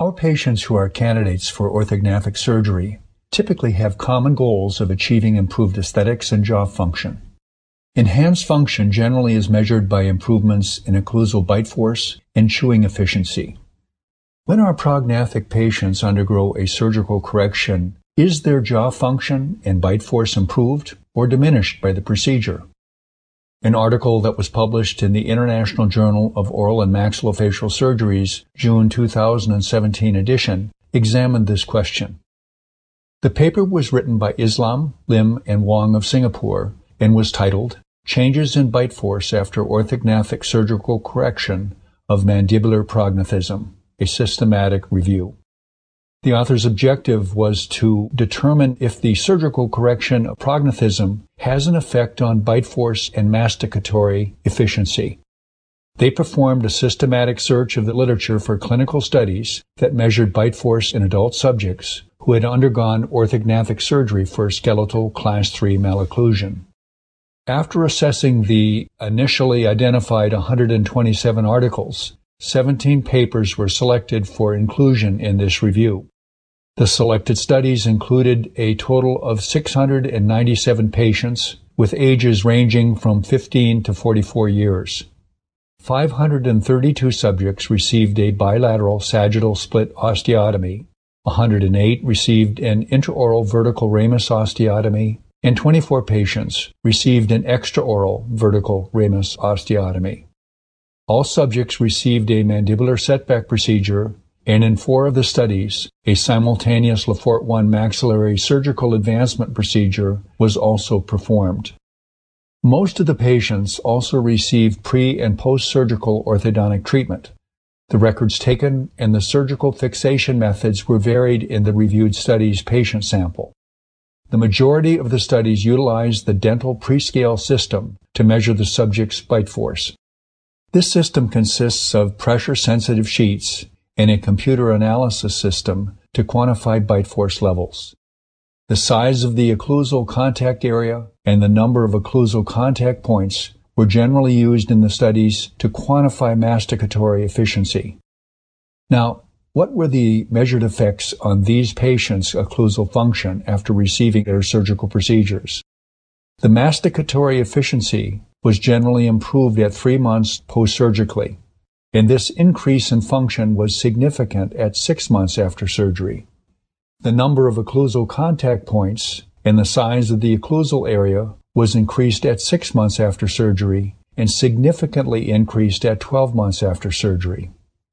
Our patients who are candidates for orthognathic surgery typically have common goals of achieving improved aesthetics and jaw function. Enhanced function generally is measured by improvements in occlusal bite force and chewing efficiency. When our prognathic patients undergo a surgical correction, is their jaw function and bite force improved or diminished by the procedure? An article that was published in the International Journal of Oral and Maxillofacial Surgery's June 2017 edition examined this question. The paper was written by Islam, Lim, and Wong of Singapore and was titled Changes in Bite Force After Orthognathic Surgical Correction of Mandibular Prognathism, a Systematic Review. The author's objective was to determine if the surgical correction of prognathism has an effect on bite force and masticatory efficiency. They performed a systematic search of the literature for clinical studies that measured bite force in adult subjects who had undergone orthognathic surgery for skeletal class 3 malocclusion. After assessing the initially identified 127 articles, 17 papers were selected for inclusion in this review. The selected studies included a total of 697 patients with ages ranging from 15 to 44 years. 532 subjects received a bilateral sagittal split osteotomy, 108 received an intraoral vertical ramus osteotomy, and 24 patients received an extraoral vertical ramus osteotomy. All subjects received a mandibular setback procedure, and in 4 of the studies, a simultaneous Lefort 1 maxillary surgical advancement procedure was also performed. Most of the patients also received pre- and post-surgical orthodontic treatment. The records taken and the surgical fixation methods were varied in the reviewed study's patient sample. The majority of the studies utilized the dental prescale system to measure the subject's bite force. This system consists of pressure-sensitive sheets and a computer analysis system to quantify bite force levels. The size of the occlusal contact area and the number of occlusal contact points were generally used in the studies to quantify masticatory efficiency. Now, what were the measured effects on these patients' occlusal function after receiving their surgical procedures? The masticatory efficiency was generally improved at 3 months post-surgically, and this increase in function was significant at 6 months after surgery. The number of occlusal contact points and the size of the occlusal area was increased at 6 months after surgery and significantly increased at 12 months after surgery.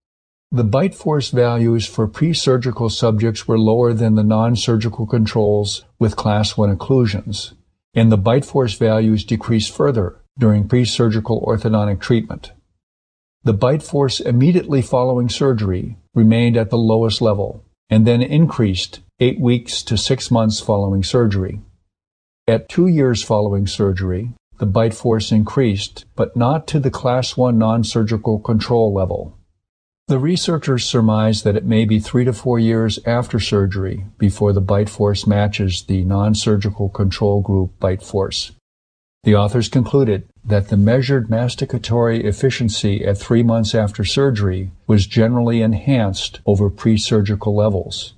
The bite force values for pre-surgical subjects were lower than the non-surgical controls with class 1 occlusions, and the bite force values decreased further during pre-surgical orthodontic treatment. The bite force immediately following surgery remained at the lowest level and then increased 8 weeks to 6 months following surgery. At 2 years following surgery, the bite force increased, but not to the class 1 non-surgical control level. The researchers surmise that it may be 3 to 4 years after surgery before the bite force matches the non-surgical control group bite force. The authors concluded that the measured masticatory efficiency at 3 months after surgery was generally enhanced over pre-surgical levels.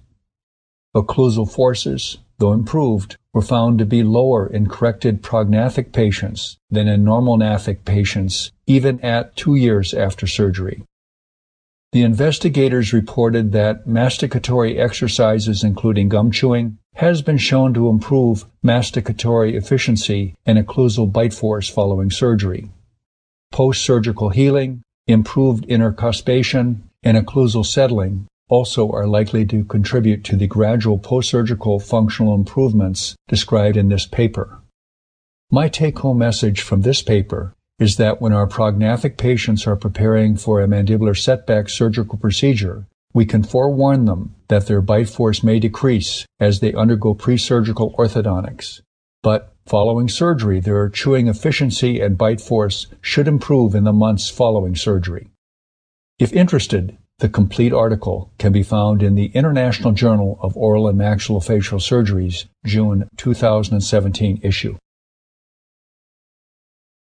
Occlusal forces, though improved, were found to be lower in corrected prognathic patients than in normal gnathic patients, even at 2 years after surgery. The investigators reported that masticatory exercises including gum chewing has been shown to improve masticatory efficiency and occlusal bite force following surgery. Post-surgical healing, improved intercuspation, and occlusal settling also are likely to contribute to the gradual post-surgical functional improvements described in this paper. My take-home message from this paper is that when our prognathic patients are preparing for a mandibular setback surgical procedure, we can forewarn them that their bite force may decrease as they undergo pre-surgical orthodontics. But following surgery, their chewing efficiency and bite force should improve in the months following surgery. If interested, the complete article can be found in the International Journal of Oral and Maxillofacial Surgery's June 2017 issue.